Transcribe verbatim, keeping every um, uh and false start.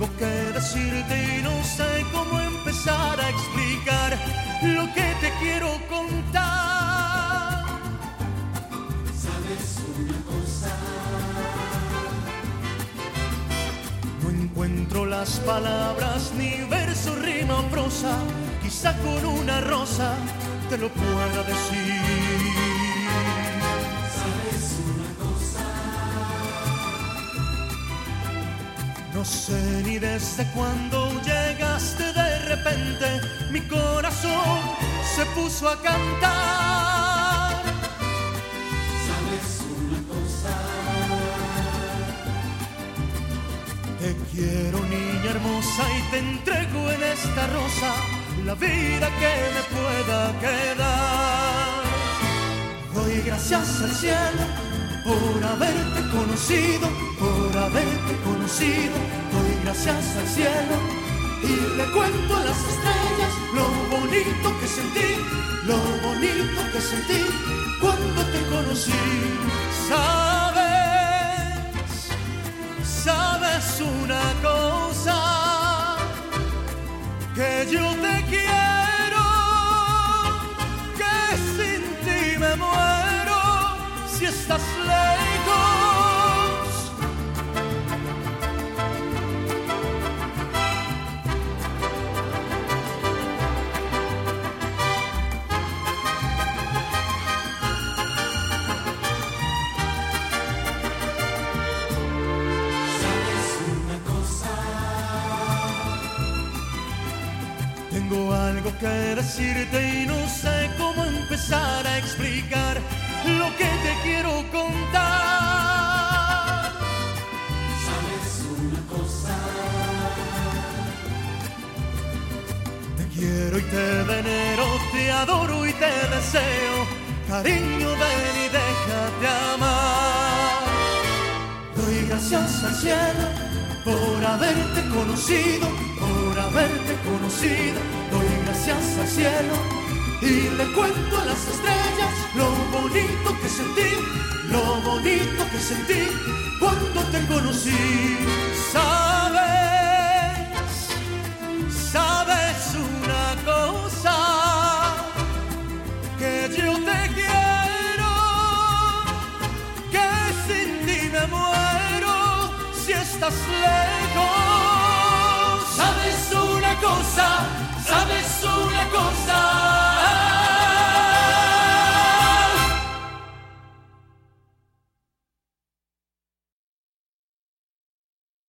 algo que decirte y no sé cómo empezar a explicar lo que te quiero contar. ¿Sabes una cosa? No encuentro las palabras, ni verso, rima o prosa. Quizá con una rosa te lo pueda decir. ¿Sabes una cosa? No sé ni desde cuándo llegaste de repente, mi corazón se puso a cantar. ¿Sabes una cosa? Te quiero, niña hermosa, y te entrego en esta rosa la vida que me pueda quedar. Doy gracias al cielo por haberte conocido, por haberte conocido. Doy gracias al cielo y le cuento a las estrellas lo bonito que sentí, lo bonito que sentí cuando te conocí. Sabes, sabes una cosa, que yo te quiero, que sin ti me muero si estás lejos. Tengo algo que decirte y no sé cómo empezar a explicar lo que te quiero contar. ¿Sabes una cosa? Te quiero y te venero, te adoro y te deseo. Cariño, ven y déjate amar. Doy gracias al cielo por haberte conocido, por haberte conocido. Doy gracias al cielo y le cuento a las estrellas lo bonito que sentí, lo bonito que sentí cuando te conocí. Sabes, sabes una cosa, que yo te quiero, que sin ti me muero si estás lejos. Sabes una cosa,